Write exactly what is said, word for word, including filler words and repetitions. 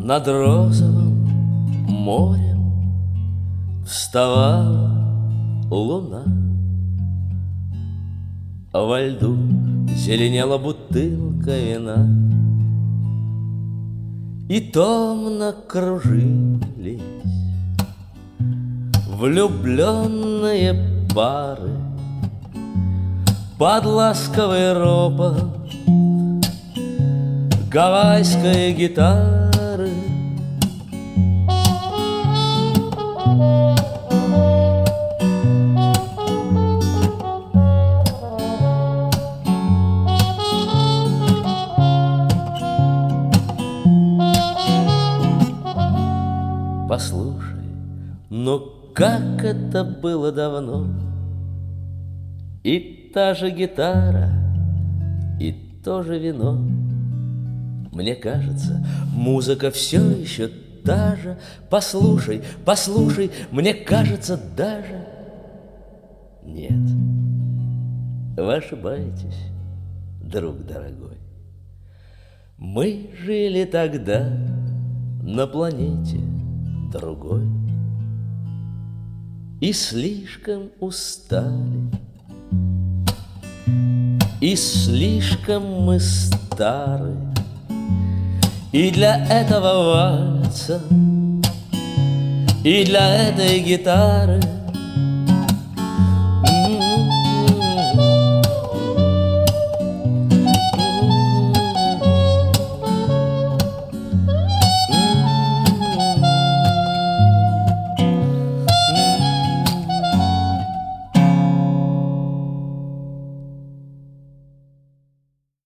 Над розовым морем вставала луна, а во льду зеленела бутылка вина, и томно кружились влюбленные пары под ласковый ропот гавайской гитары. Послушай, но как это было давно, и та же гитара, и то же вино. Мне кажется, музыка все еще та же. Послушай, послушай, мне кажется даже. Нет, вы ошибаетесь, друг дорогой. Мы жили тогда на планете другой и слишком устали, и слишком мы стары, и для этого вальса, и для этой гитары.